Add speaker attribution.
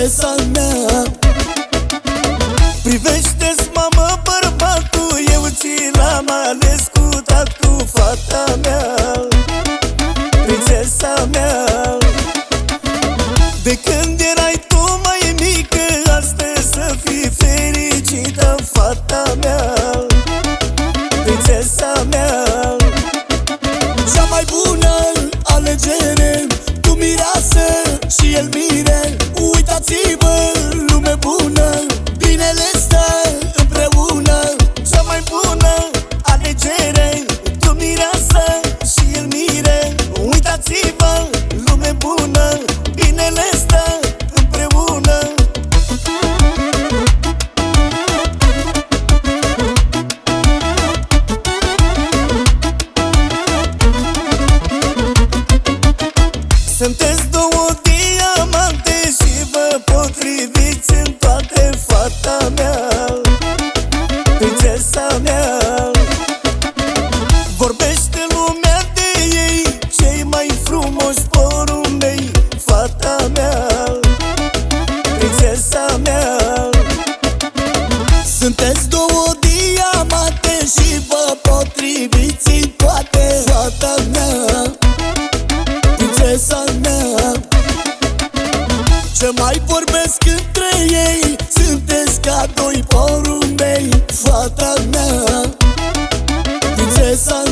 Speaker 1: prințesa mea. Privește-ți, mamă, bărbatul, eu ți l-am ales cu cu fata mea, prințesa mea. De când erai tu mai mică, astăzi să fii fericită, fata mea, prințesa mea. Cea mai bună alegere, tu mireasă și el mire. Uitați-vă, lume bună, binele stă împreună. Cea mai bună alegere, tu mireasă și el mire. Uitați-vă, lume bună, binele stă împreună. Sunteți două diamante și vă potriviți în toate, fata mea, prințesa mea. Vorbește lumea de ei, cei mai frumoși porumbei, fata mea, prințesa mea. Sunteți două diamante și vă potriviți în toate, fata mea, prințesa mea. Ce mai vorbesc între ei, sunteți ca doi porumbei, fata mea, prințesa